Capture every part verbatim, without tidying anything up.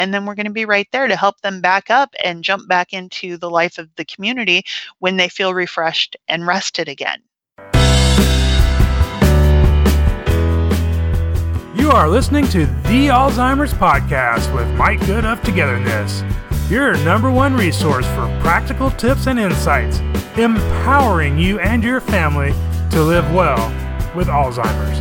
And then we're going to be right there to help them back up and jump back into the life of the community when they feel refreshed and rested again. You are listening to the Alzheimer's Podcast with Mike Good of Togetherness, your number one resource for practical tips and insights, empowering you and your family to live well with Alzheimer's.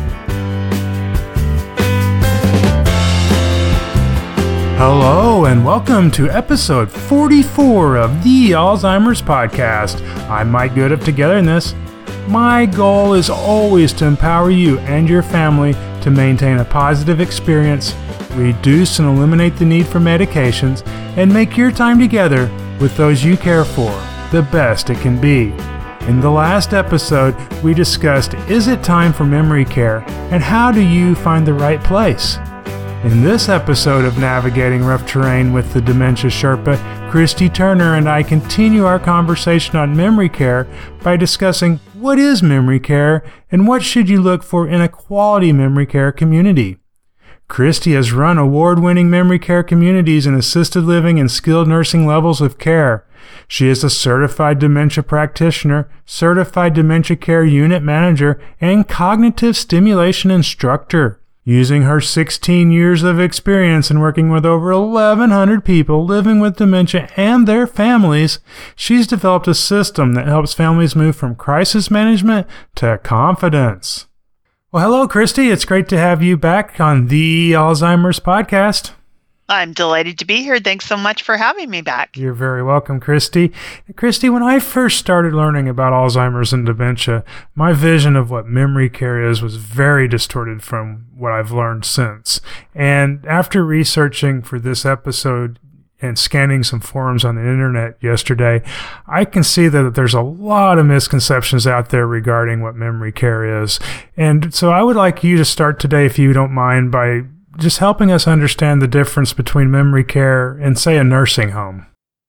Hello and welcome to episode forty-four of the Alzheimer's Podcast. I'm Mike Good of Togetherness. My goal is always to empower you and your family to maintain a positive experience, reduce and eliminate the need for medications, and make your time together with those you care for the best it can be. In the last episode, we discussed, is it time for memory care, and how do you find the right place? In this episode of Navigating Rough Terrain with the Dementia Sherpa, Christy Turner and I continue our conversation on memory care by discussing what is memory care and what should you look for in a quality memory care community. Christy has run award-winning memory care communities in assisted living and skilled nursing levels of care. She is a certified dementia practitioner, certified dementia care unit manager, and cognitive stimulation instructor. Using her sixteen years of experience in working with over eleven hundred people living with dementia and their families, she's developed a system that helps families move from crisis management to confidence. Well, hello, Christy. It's great to have you back on the Alzheimer's Podcast. I'm delighted to be here. Thanks so much for having me back. You're very welcome, Christy. Christy, when I first started learning about Alzheimer's and dementia, my vision of what memory care is was very distorted from what I've learned since. And after researching for this episode and scanning some forums on the internet yesterday, I can see that there's a lot of misconceptions out there regarding what memory care is. And so I would like you to start today, if you don't mind, by just helping us understand the difference between memory care and, say, a nursing home.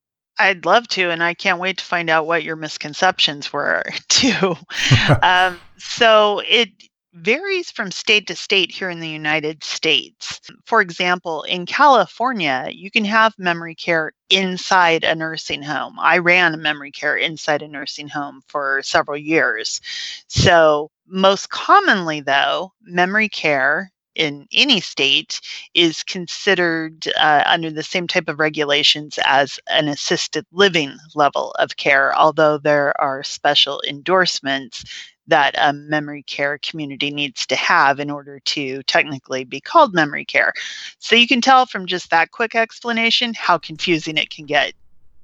I'd love to, and I can't wait to find out what your misconceptions were, too. um, so it varies from state to state here in the United States. For example, in California, you can have memory care inside a nursing home. I ran a memory care inside a nursing home for several years. So most commonly, though, memory care in any state is considered uh, under the same type of regulations as an assisted living level of care, although there are special endorsements that a memory care community needs to have in order to technically be called memory care. So you can tell from just that quick explanation how confusing it can get.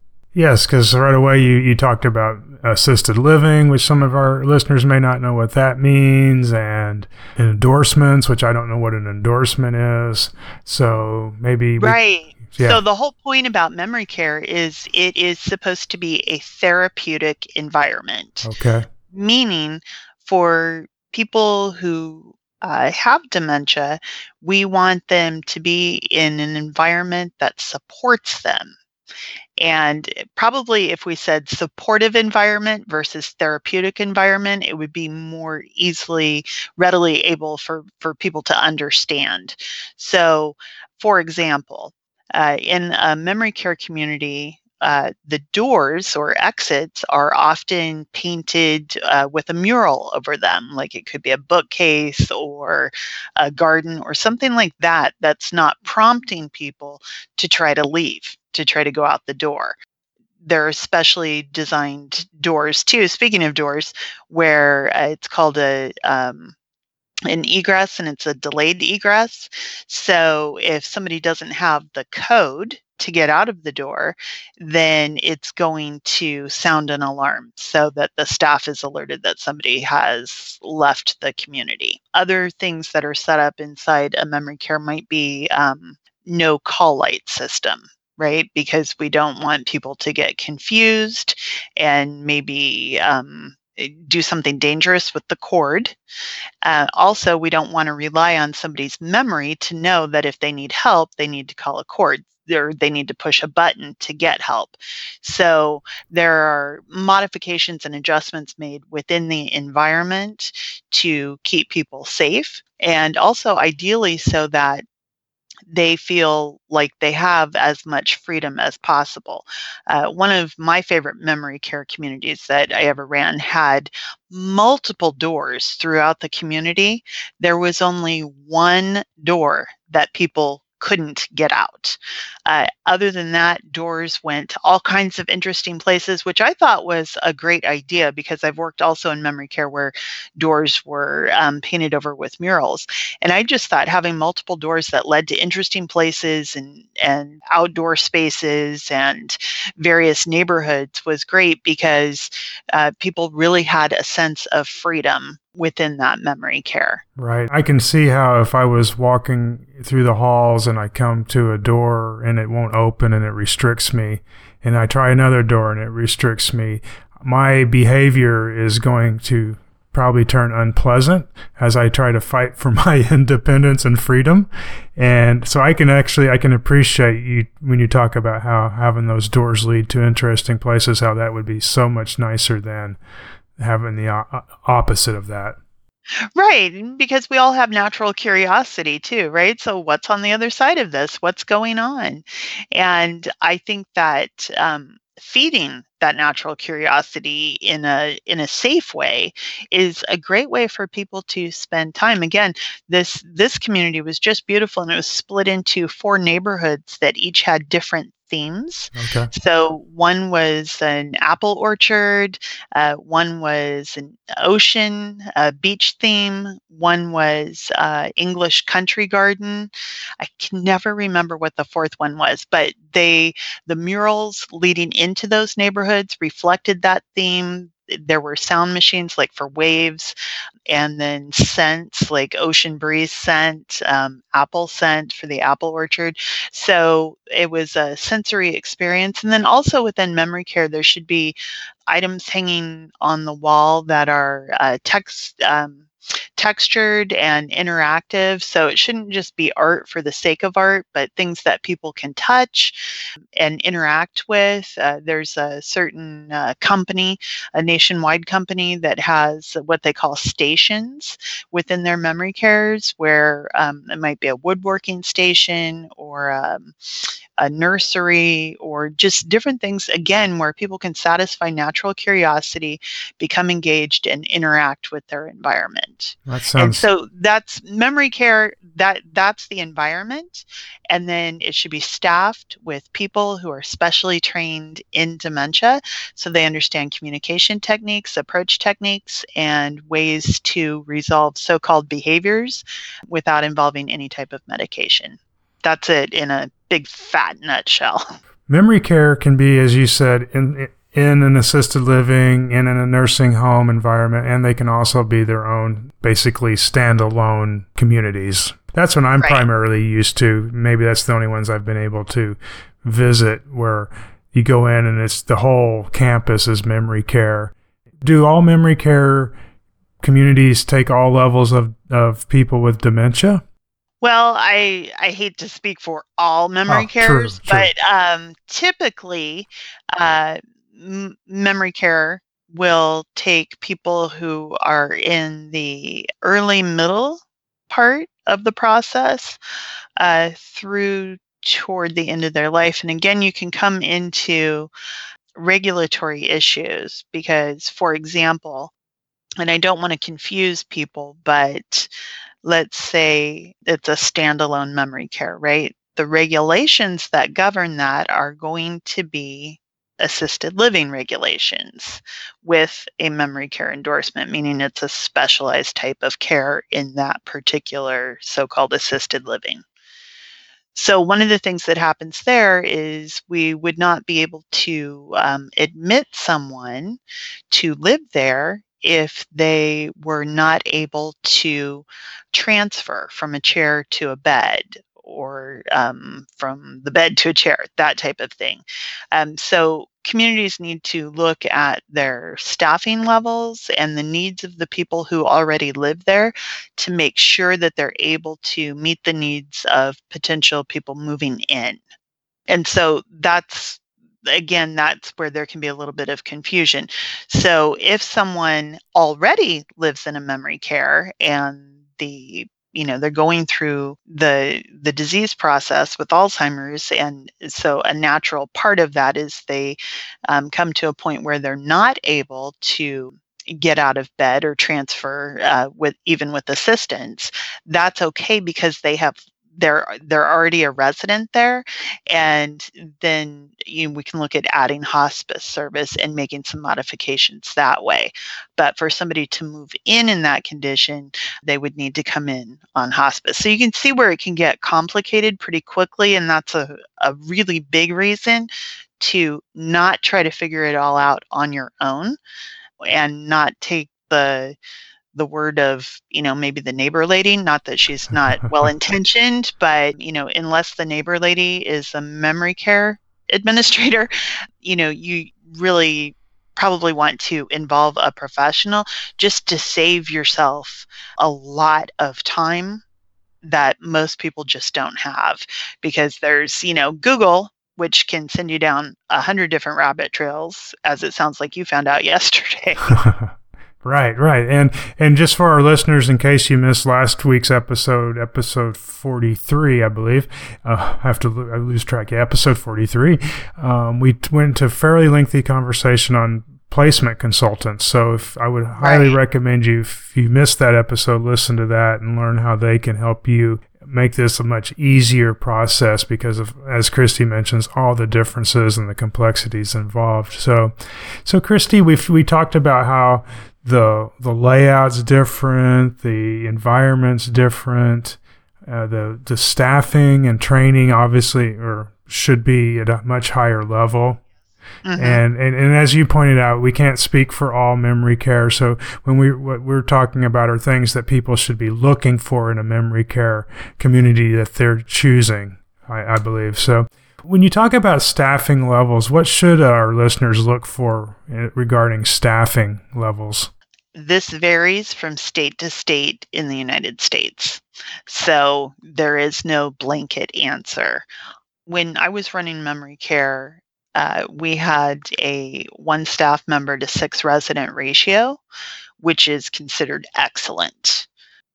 Yes, because right away you, you talked about assisted living, which some of our listeners may not know what that means, and endorsements, which I don't know what an endorsement is. So maybe... We, right. Yeah. So the whole point about memory care is it is supposed to be a therapeutic environment. Okay. Meaning for people who uh, have dementia, we want them to be in an environment that supports them. And probably if we said supportive environment versus therapeutic environment, it would be more easily, readily able for, for people to understand. So, for example, uh, in a memory care community, uh, the doors or exits are often painted uh, with a mural over them, like it could be a bookcase or a garden or something like that, that's not prompting people to try to leave, to try to go out the door. There are specially designed doors too, speaking of doors, where uh, it's called a um, an egress, and it's a delayed egress. So if somebody doesn't have the code to get out of the door, then it's going to sound an alarm so that the staff is alerted that somebody has left the community. Other things that are set up inside a memory care might be um, no call light system, right? Because we don't want people to get confused and maybe um, do something dangerous with the cord. Uh, also, we don't want to rely on somebody's memory to know that if they need help, they need to call a cord, or they need to push a button to get help. So there are modifications and adjustments made within the environment to keep people safe, and also ideally so that they feel like they have as much freedom as possible. Uh, one of my favorite memory care communities that I ever ran had multiple doors throughout the community. There was only one door that people couldn't get out. Uh, other than that, doors went to all kinds of interesting places, which I thought was a great idea because I've worked also in memory care where doors were um, painted over with murals. And I just thought having multiple doors that led to interesting places and, and outdoor spaces and various neighborhoods was great because uh, people really had a sense of freedom within that memory care. Right. I can see how if I was walking through the halls and I come to a door and it won't open and it restricts me, and I try another door and it restricts me, my behavior is going to probably turn unpleasant as I try to fight for my independence and freedom. And so I can actually, I can appreciate you when you talk about how having those doors lead to interesting places, how that would be so much nicer than having the o- opposite of that. Right, because we all have natural curiosity too, right? So what's on the other side of this? What's going on? And I think that um, feeding that natural curiosity in a in a safe way is a great way for people to spend time. Again, this this community was just beautiful, and it was split into four neighborhoods that each had different themes. Okay. So one was an apple orchard, uh, one was an ocean, a beach theme, one was uh, English country garden. I can never remember what the fourth one was, but they the murals leading into those neighborhoods reflected that theme. There were sound machines like for waves, and then scents like ocean breeze scent, um, apple scent for the apple orchard. So it was a sensory experience. And then also within memory care, there should be items hanging on the wall that are uh, text. Um, textured and interactive. So it shouldn't just be art for the sake of art, but things that people can touch and interact with. Uh, there's a certain uh, company, a nationwide company, that has what they call stations within their memory cares, where um, it might be a woodworking station or um, a nursery or just different things, again, where people can satisfy natural curiosity, become engaged, and interact with their environment. That sounds... And so that's memory care, that that's the environment. And then it should be staffed with people who are specially trained in dementia, so they understand communication techniques, approach techniques, and ways to resolve so-called behaviors without involving any type of medication. That's it in a big fat nutshell. Memory care can be, as you said, in in an assisted living, in a nursing home environment, and they can also be their own, basically standalone communities. That's what I'm right. primarily used to. Maybe that's the only ones I've been able to visit, where you go in and it's the whole campus is memory care. Do all memory care communities take all levels of, of people with dementia? Well, I I hate to speak for all memory oh, cares, true, true. but um, typically, uh, m- memory care will take people who are in the early middle part of the process uh, through toward the end of their life. And again, you can come into regulatory issues because, for example, and I don't want to confuse people, but let's say it's a standalone memory care, right? The regulations that govern that are going to be assisted living regulations with a memory care endorsement, meaning it's a specialized type of care in that particular so-called assisted living. So one of the things that happens there is we would not be able to um, admit someone to live there if they were not able to transfer from a chair to a bed or um, from the bed to a chair, that type of thing. Um, so communities need to look at their staffing levels and the needs of the people who already live there to make sure that they're able to meet the needs of potential people moving in. And so that's Again, that's where there can be a little bit of confusion. So if someone already lives in a memory care and the you know, they're going through the the disease process with Alzheimer's, and so a natural part of that is they um, come to a point where they're not able to get out of bed or transfer uh, with even with assistance. That's okay because they have they're they're already a resident there, and then you know, we can look at adding hospice service and making some modifications that way. But for somebody to move in in that condition, they would need to come in on hospice. So you can see where it can get complicated pretty quickly, and that's a, a really big reason to not try to figure it all out on your own and not take the the word of, you know, maybe the neighbor lady, not that she's not well-intentioned, but, you know, unless the neighbor lady is a memory care administrator, you know, you really probably want to involve a professional just to save yourself a lot of time that most people just don't have, because there's, you know, Google, which can send you down a hundred different rabbit trails, as it sounds like you found out yesterday. Right, right. And and just for our listeners, in case you missed last week's episode, episode forty-three, I believe, uh, I have to lo- I lose track, yeah, episode forty-three, um, we t- went into a fairly lengthy conversation on placement consultants. So if I would highly Right. recommend you, if you missed that episode, listen to that and learn how they can help you make this a much easier process because of, as Christy mentions, all the differences and the complexities involved. So, so Christy, we we talked about how the the layout's different, the environment's different, uh, the the staffing and training obviously or should be at a much higher level. Mm-hmm. And, and and as you pointed out, we can't speak for all memory care. So when we what we're talking about are things that people should be looking for in a memory care community that they're choosing, I, I believe. So when you talk about staffing levels, what should our listeners look for regarding staffing levels? This varies from state to state in the United States. So there is no blanket answer. When I was running memory care, uh, we had a one staff member to six resident ratio, which is considered excellent.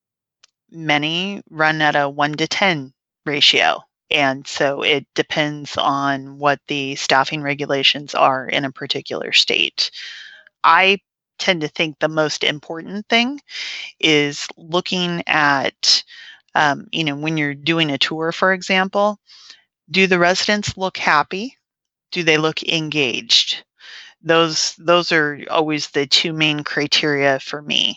Many run at a one to ten ratio. And so it depends on what the staffing regulations are in a particular state. I tend to think the most important thing is looking at, um, you know, when you're doing a tour, for example, do the residents look happy? Do they look engaged? Those those are always the two main criteria for me.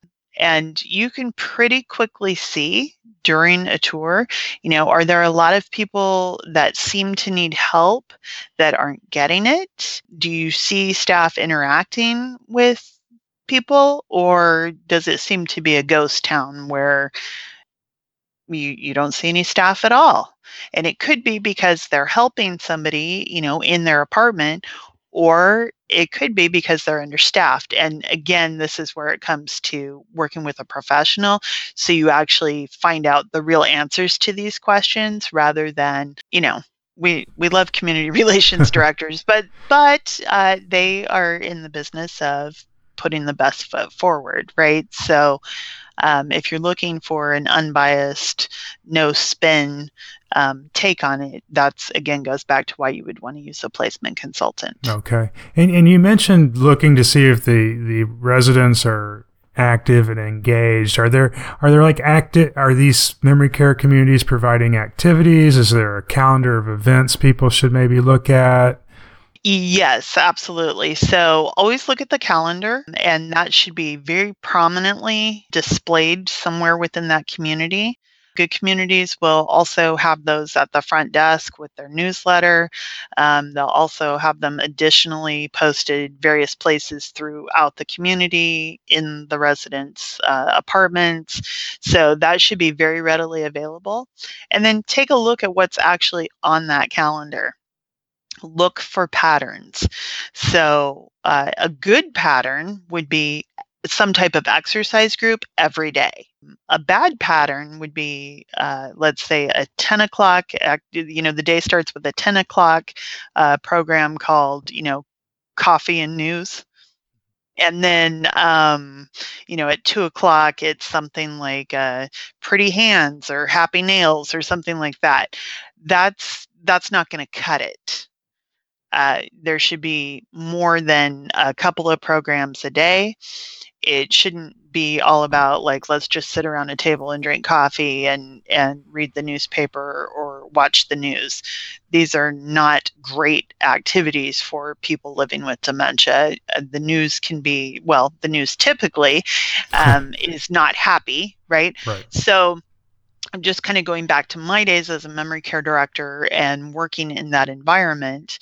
And you can pretty quickly see during a tour, you know, are there a lot of people that seem to need help that aren't getting it? Do you see staff interacting with people, or does it seem to be a ghost town where you, you don't see any staff at all? And it could be because they're helping somebody, you know, in their apartment, or it could be because they're understaffed. And again, this is where it comes to working with a professional. So you actually find out the real answers to these questions rather than, you know, we, we love community relations directors, but, but uh, they are in the business of putting the best foot forward, right? So um, if you're looking for an unbiased, no spin um, take on it, that's again goes back to why you would want to use a placement consultant. Okay. And and you mentioned looking to see if the, the residents are active and engaged. Are there are there like active are these memory care communities providing activities? Is there a calendar of events people should maybe look at? Yes, absolutely. So always look at the calendar, and that should be very prominently displayed somewhere within that community. Good communities will also have those at the front desk with their newsletter. Um, they'll also have them additionally posted various places throughout the community, in the residents' uh, apartments. So that should be very readily available. And then take a look at what's actually on that calendar. Look for patterns. So uh, a good pattern would be some type of exercise group every day. A bad pattern would be, uh, let's say, a ten o'clock, act- you know, the day starts with a ten o'clock uh, program called, you know, Coffee and News. And then, um, you know, at two o'clock, it's something like uh, pretty hands or happy nails or something like that. That's that's not going to cut it. Uh, there should be more than a couple of programs a day. It shouldn't be all about like, let's just sit around a table and drink coffee and, and read the newspaper or watch the news. These are not great activities for people living with dementia. Uh, the news can be, well, the news typically um, is not happy, right? Right. So I'm just kind of going back to my days as a memory care director and working in that environment.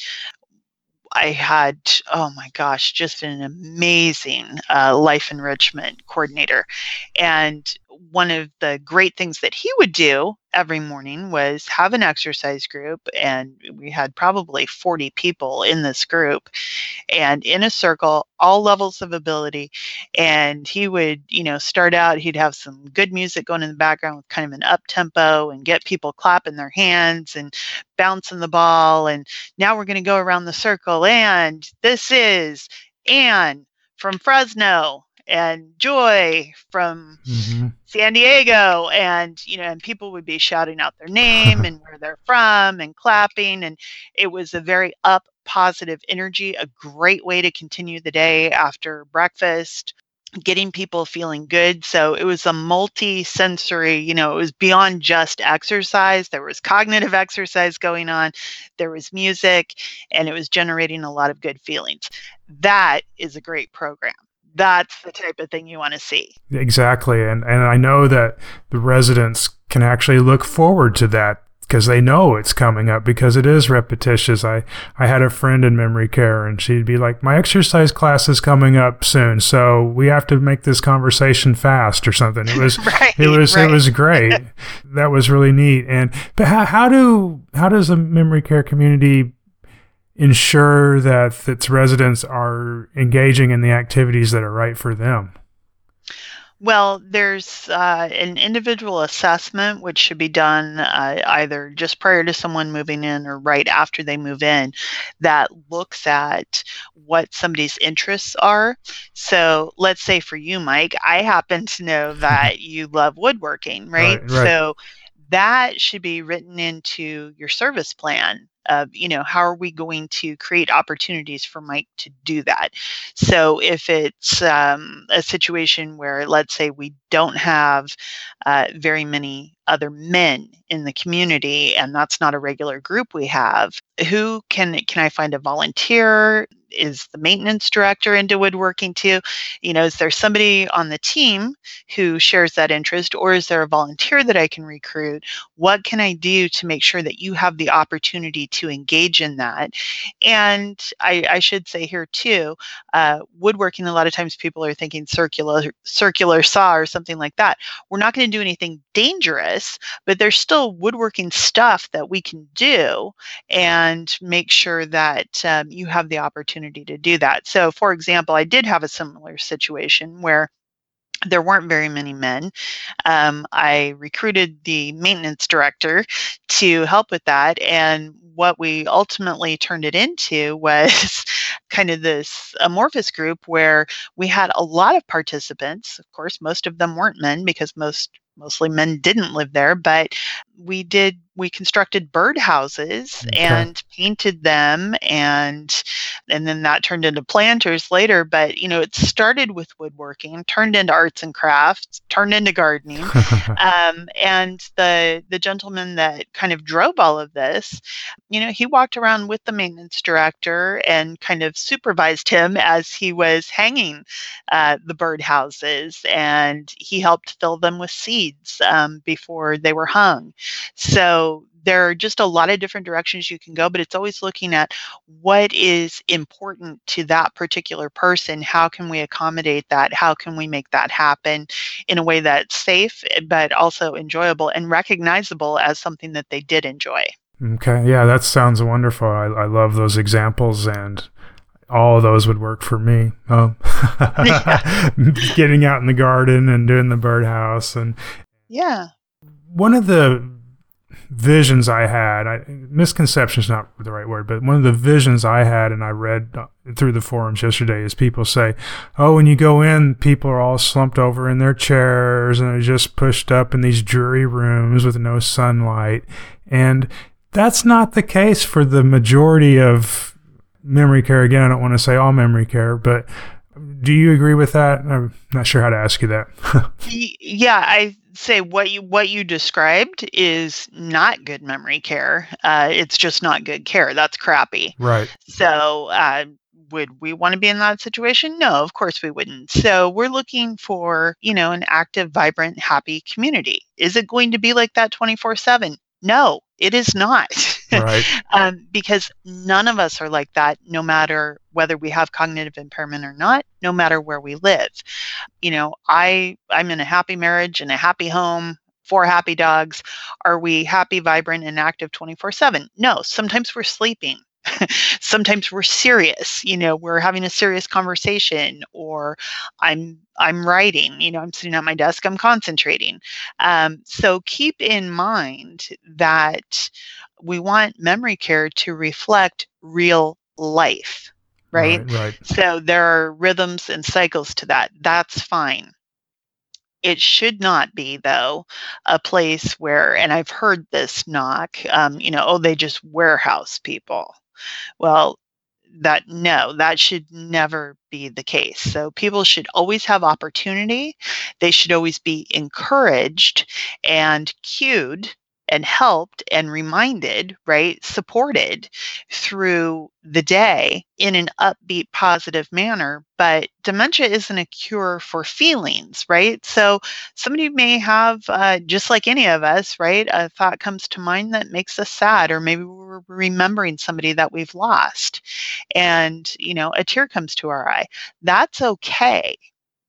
I had, oh my gosh, just an amazing uh, life enrichment coordinator. And one of the great things that he would do every morning was have an exercise group. And we had probably forty people in this group and in a circle, all levels of ability. And he would, you know, start out, he'd have some good music going in the background with kind of an up tempo and get people clapping their hands and bouncing the ball. And now we're going to go around the circle. And this is Anne from Fresno and Joy from mm-hmm. San Diego. And, you know, and people would be shouting out their name and where they're from and clapping. And it was a very up, positive energy, a great way to continue the day after breakfast, getting people feeling good. So it was a multi-sensory, you know, it was beyond just exercise. There was cognitive exercise going on, there was music, and it was generating a lot of good feelings. That is a great program. That's the type of thing you want to see. Exactly. And and I know that the residents can actually look forward to that because they know it's coming up because it is repetitious. I, I had a friend in memory care and she'd be like, my exercise class is coming up soon, so we have to make this conversation fast or something. It was right, it was right. it was great. That was really neat. And but how, how do how does the memory care community ensure that its residents are engaging in the activities that are right for them? Well, there's uh, an individual assessment which should be done uh, either just prior to someone moving in or right after they move in that looks at what somebody's interests are. So let's say for you, Mike, I happen to know that you love woodworking, right? Right, right. So that should be written into your service plan. Of, you know, how are we going to create opportunities for Mike to do that? So if it's um, a situation where, let's say, we don't have uh, very many other men in the community, and that's not a regular group we have, who can can I find a volunteer? Is the maintenance director into woodworking too? You know, is there somebody on the team who shares that interest, or is there a volunteer that I can recruit? What can I do to make sure that you have the opportunity to engage in that? And I, I should say here too, uh, woodworking, a lot of times people are thinking circular, circular saw or something like that. We're not going to do anything dangerous, but there's still woodworking stuff that we can do and make sure that um, you have the opportunity to do that. So, for example, I did have a similar situation where there weren't very many men. Um, I recruited the maintenance director to help with that. And what we ultimately turned it into was kind of this amorphous group where we had a lot of participants. Of course, most of them weren't men because most mostly men didn't live there, but we did, we constructed birdhouses okay. and painted them, and and then that turned into planters later. But, you know, it started with woodworking, turned into arts and crafts, turned into gardening. um, and the the gentleman that kind of drove all of this, you know, he walked around with the maintenance director and kind of supervised him as he was hanging uh, the birdhouses, and he helped fill them with seeds um, before they were hung. So there are just a lot of different directions you can go, but it's always looking at what is important to that particular person. How can we accommodate that? How can we make that happen in a way that's safe, but also enjoyable and recognizable as something that they did enjoy? Okay. Yeah, that sounds wonderful. I, I love those examples, and all of those would work for me. Um, yeah. Getting out in the garden and doing the birdhouse. And yeah. One of the visions I had, I, misconception is not the right word, but one of the visions I had, and I read through the forums yesterday, is people say, oh, when you go in, people are all slumped over in their chairs and they're just pushed up in these dreary rooms with no sunlight. And that's not the case for the majority of memory care. Again, I don't want to say all memory care, but do you agree with that? I'm not sure how to ask you that. Yeah, I say what you what you described is not good memory care. Uh, it's just not good care. That's crappy. Right. So uh, would we want to be in that situation? No, of course we wouldn't. So we're looking for, you know, an active, vibrant, happy community. Is it going to be like that twenty-four seven? No, it is not. Right. um, because none of us are like that, no matter whether we have cognitive impairment or not, no matter where we live. You know, I, I'm in a happy marriage and a happy home, four happy dogs. Are we happy, vibrant, and active twenty-four seven? No, sometimes we're sleeping. Sometimes we're serious, you know, we're having a serious conversation, or I'm I'm writing, you know, I'm sitting at my desk, I'm concentrating. Um, so keep in mind that we want memory care to reflect real life, right? Right, right. So there are rhythms and cycles to that. That's fine. It should not be, though, a place where, and I've heard this knock, um, you know, oh, they just warehouse people. Well, that no, that should never be the case. So people should always have opportunity. They should always be encouraged and cued and helped and reminded, right? Supported through the day in an upbeat, positive manner. But dementia isn't a cure for feelings, right? So somebody may have, uh, just like any of us, right? A thought comes to mind that makes us sad, or maybe we're remembering somebody that we've lost, and, you know, a tear comes to our eye. That's okay.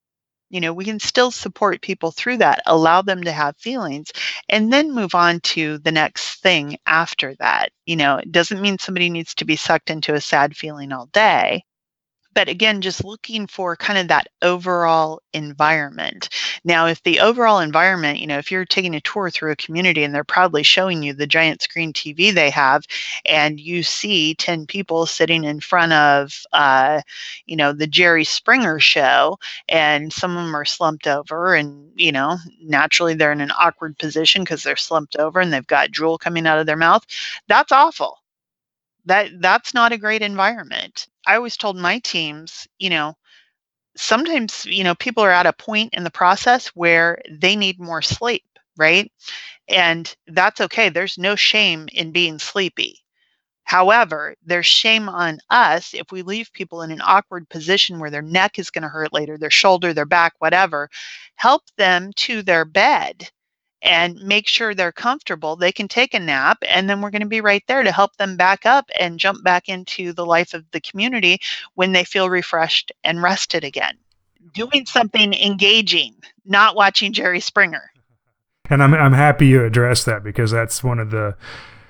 You know, we can still support people through that, allow them to have feelings, and then move on to the next thing after that. You know, it doesn't mean somebody needs to be sucked into a sad feeling all day. But again, just looking for kind of that overall environment. Now, if the overall environment, you know, if you're taking a tour through a community and they're proudly showing you the giant screen T V they have, and you see ten people sitting in front of, uh, you know, the Jerry Springer show, and some of them are slumped over, and, you know, naturally they're in an awkward position because they're slumped over and they've got drool coming out of their mouth, that's awful. That that's not a great environment. I always told my teams, you know, sometimes, you know, people are at a point in the process where they need more sleep, right? And that's okay. There's no shame in being sleepy. However, there's shame on us if we leave people in an awkward position where their neck is going to hurt later, their shoulder, their back, whatever. Help them to their bed and make sure they're comfortable. They can take a nap, and then we're going to be right there to help them back up and jump back into the life of the community when they feel refreshed and rested again. Doing something engaging, not watching Jerry Springer. And I'm I'm happy you addressed that, because that's one of the,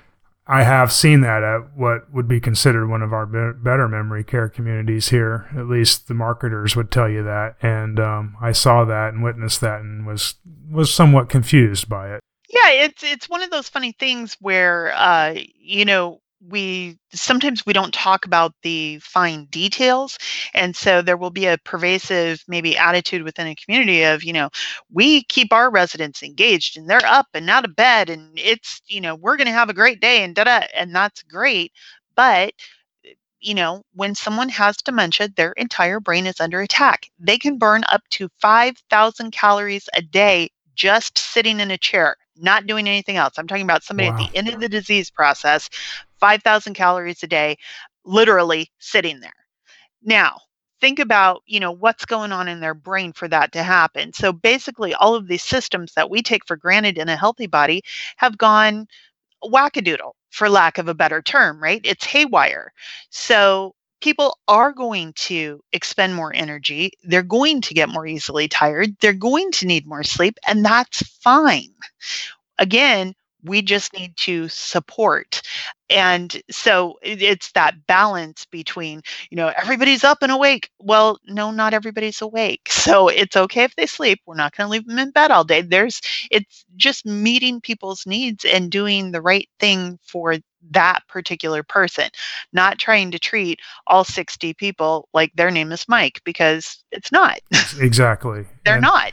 I have seen that at what would be considered one of our be- better memory care communities here. At least the marketers would tell you that. And um, I saw that and witnessed that and was was somewhat confused by it. Yeah, it's it's one of those funny things where, uh, you know, we sometimes we don't talk about the fine details. And so there will be a pervasive maybe attitude within a community of, you know, we keep our residents engaged and they're up and out of bed, and it's, you know, we're going to have a great day, and da-da, and that's great. But, you know, when someone has dementia, their entire brain is under attack. They can burn up to five thousand calories a day just sitting in a chair, not doing anything else. I'm talking about somebody Wow. at the end of the disease process, five thousand calories a day, literally sitting there. Now, think about, you know, what's going on in their brain for that to happen. So basically, all of these systems that we take for granted in a healthy body have gone wackadoodle, for lack of a better term, right? It's haywire. So people are going to expend more energy. They're going to get more easily tired. They're going to need more sleep, and that's fine. Again, We just need to support. And so it- it's that balance between, you know, everybody's up and awake. Well, no, not everybody's awake. So it's okay if they sleep. We're not going to leave them in bed all day. There's, it's just meeting people's needs and doing the right thing for that particular person, not trying to treat all sixty people like their name is Mike, because it's not. Exactly. They're And not.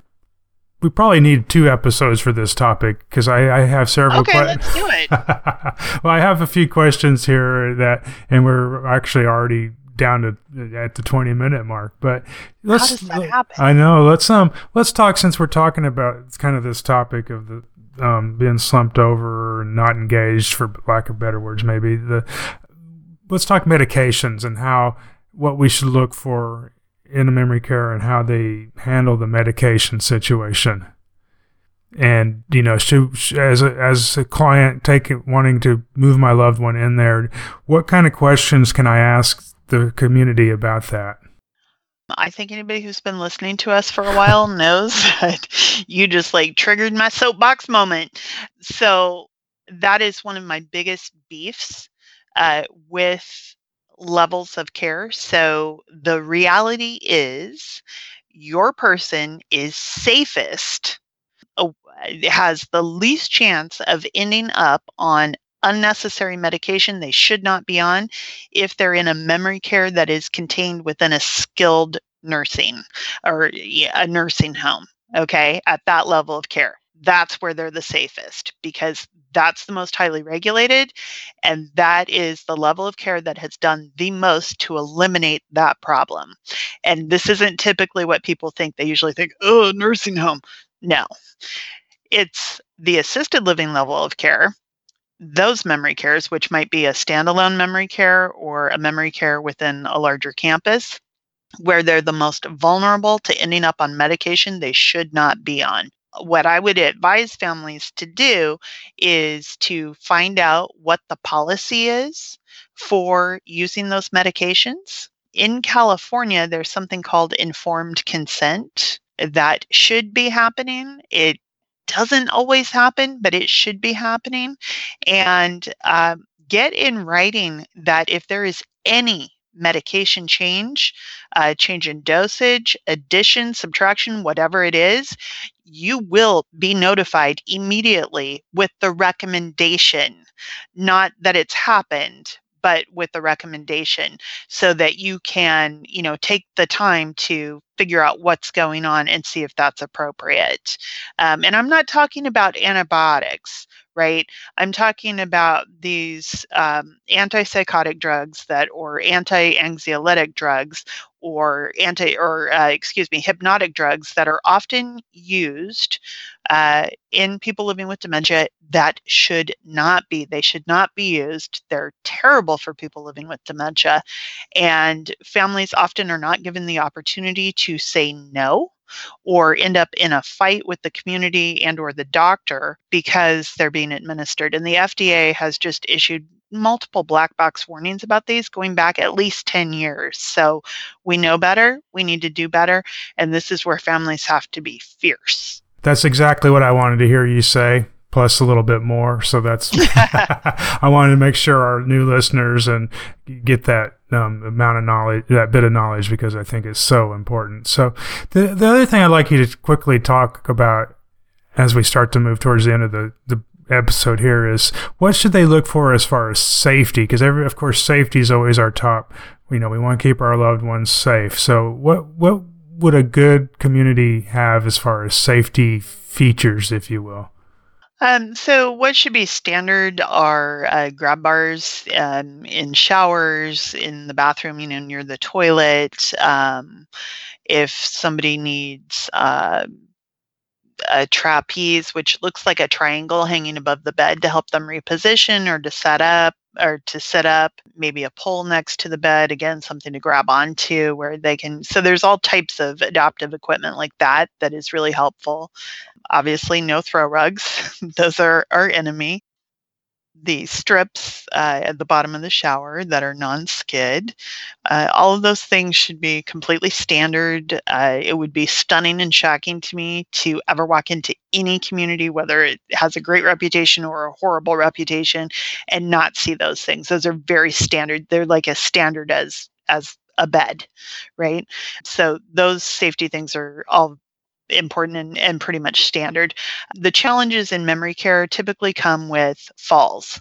we probably need two episodes for this topic because I, I have several. Okay, que- let's do it. Well, I have a few questions here that, and we're actually already down to at the twenty minute mark. But let's. How does that happen? I know. Let's um. Let's talk, since we're talking about kind of this topic of the um being slumped over or not engaged, for lack of better words, maybe the. Let's talk medications and how what we should look for in a memory care and how they handle the medication situation. And, you know, should, as a, as a client taking wanting to move my loved one in there, what kind of questions can I ask the community about that? I think anybody who's been listening to us for a while knows that you just like triggered my soapbox moment. So that is one of my biggest beefs uh, with levels of care. So the reality is your person is safest, uh, has the least chance of ending up on unnecessary medication they should not be on if they're in a memory care that is contained within a skilled nursing or a nursing home, okay, at that level of care. That's where they're the safest, because that's the most highly regulated, and that is the level of care that has done the most to eliminate that problem. And this isn't typically what people think. They usually think, oh, nursing home. No, it's the assisted living level of care. Those memory cares, which might be a standalone memory care or a memory care within a larger campus, where they're the most vulnerable to ending up on medication they should not be on. What I would advise families to do is to find out what the policy is for using those medications. In California, there's something called informed consent that should be happening. It doesn't always happen, but it should be happening. And uh, get in writing that if there is any medication change, uh, change in dosage, addition, subtraction, whatever it is, you will be notified immediately with the recommendation, not that it's happened, but with the recommendation, so that you can, you know, take the time to figure out what's going on and see if that's appropriate. Um, and I'm not talking about antibiotics, right? I'm talking about these um, antipsychotic drugs that, or anti-anxiolytic drugs, or anti, or uh, excuse me, hypnotic drugs that are often used uh, in people living with dementia that should not be. They should not be used. They're terrible for people living with dementia, and families often are not given the opportunity to say no, or end up in a fight with the community and or the doctor because they're being administered. And the F D A has just issued multiple black box warnings about these going back at least ten years. So we know better, we need to do better, and this is where families have to be fierce. That's exactly what I wanted to hear you say, plus a little bit more. So that's, I wanted to make sure our new listeners and get that um, amount of knowledge, that bit of knowledge, because I think it's so important. So the the other thing I'd like you to quickly talk about as we start to move towards the end of the, the episode here is, what should they look for as far as safety? Because every, of course, safety is always our top. You know, we want to keep our loved ones safe. So what what would a good community have as far as safety features, if you will? Um, so what should be standard are uh, grab bars um, in showers, in the bathroom, you know, near the toilet. Um, if somebody needs uh, a trapeze, which looks like a triangle hanging above the bed to help them reposition or to set up or to sit up, maybe a pole next to the bed, again, something to grab onto where they can. So there's all types of adaptive equipment like that that is really helpful. Obviously, no throw rugs. Those are our enemy. the strips uh, at the bottom of the shower that are non-skid. Uh, all of those things should be completely standard. Uh, it would be stunning and shocking to me to ever walk into any community, whether it has a great reputation or a horrible reputation, and not see those things. Those are very standard. They're like as standard as as a bed, right? So those safety things are all important and, and pretty much standard. The challenges in memory care typically come with falls.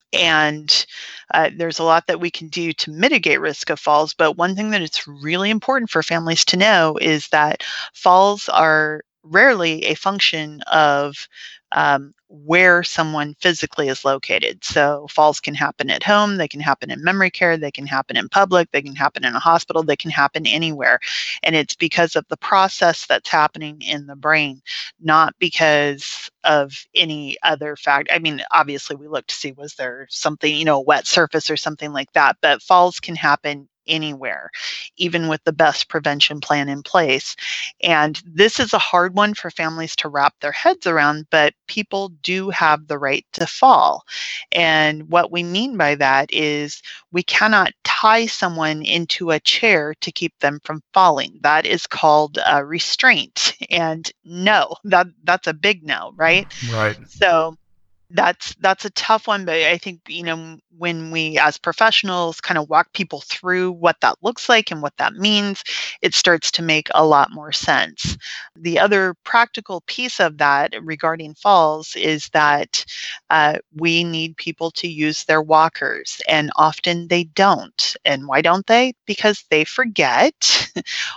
And uh, there's a lot that we can do to mitigate risk of falls. But one thing that it's really important for families to know is that falls are rarely a function of um, where someone physically is located. So falls can happen at home, they can happen in memory care, they can happen in public, they can happen in a hospital, they can happen anywhere. And it's because of the process that's happening in the brain, not because of any other fact. I mean, obviously we look to see, was there something, you know, a wet surface or something like that, but falls can happen anywhere, even with the best prevention plan in place. And this is a hard one for families to wrap their heads around, but people do have the right to fall. And what we mean by that is we cannot tie someone into a chair to keep them from falling. That is called uh, restraint. And no, that that's a big no, right? Right. So That's that's a tough one, but I think, you know, when we as professionals kind of walk people through what that looks like and what that means, it starts to make a lot more sense. The other practical piece of that regarding falls is that uh, we need people to use their walkers, and often they don't. And why don't they? Because they forget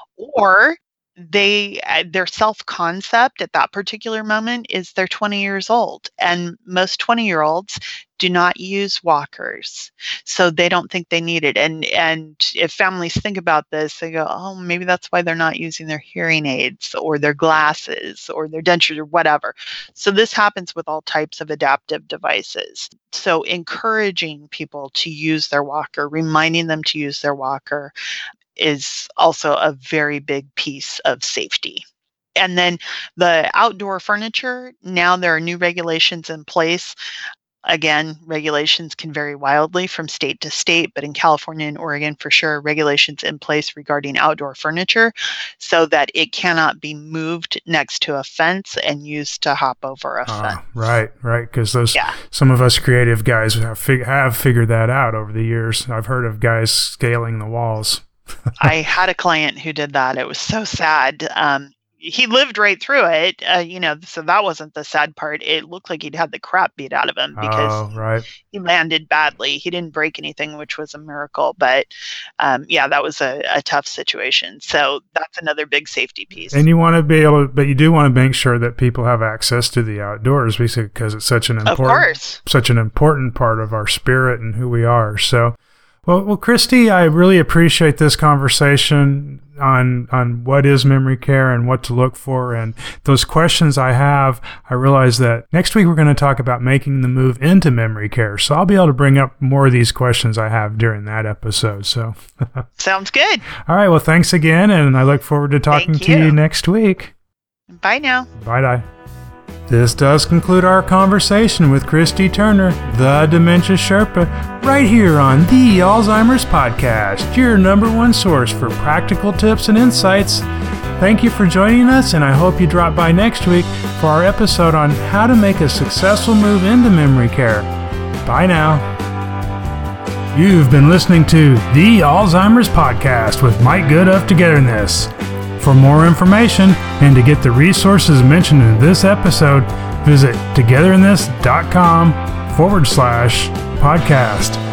or they uh, their self-concept at that particular moment is they're twenty years old, and most twenty year olds do not use walkers, so they don't think they need it. And and if families think about this, they go, oh, maybe that's why they're not using their hearing aids or their glasses or their dentures or whatever. So this happens with all types of adaptive devices. So encouraging people to use their walker, reminding them to use their walker, is also a very big piece of safety. And then the outdoor furniture, now there are new regulations in place. Again, regulations can vary wildly from state to state, but in California and Oregon, for sure, regulations in place regarding outdoor furniture so that it cannot be moved next to a fence and used to hop over a uh, fence. Right, right, because those yeah. some of us creative guys have, fig- have figured that out over the years. I've heard of guys scaling the walls. I had a client who did that. It was so sad. Um, he lived right through it, uh, you know, so that wasn't the sad part. It looked like he'd had the crap beat out of him because oh, right. he landed badly. He didn't break anything, which was a miracle. But um, yeah, that was a, a tough situation. So that's another big safety piece. And you want to be able to, but you do want to make sure that people have access to the outdoors because it's such an important, of course. such an important part of our spirit and who we are. So. Well, well, Christy, I really appreciate this conversation on on what is memory care and what to look for. And those questions I have, I realize that next week we're going to talk about making the move into memory care. So I'll be able to bring up more of these questions I have during that episode. So sounds good. All right. Well, thanks again. And I look forward to talking Thank to you. you next week. Bye now. Bye-bye. This does conclude our conversation with Christy Turner, the Dementia Sherpa, right here on the Alzheimer's Podcast, your number one source for practical tips and insights. Thank you for joining us, and I hope you drop by next week for our episode on how to make a successful move into memory care. Bye now. You've been listening to the Alzheimer's Podcast with Mike Good of Togetherness. For more information and to get the resources mentioned in this episode, visit togetherness.com forward slash podcast.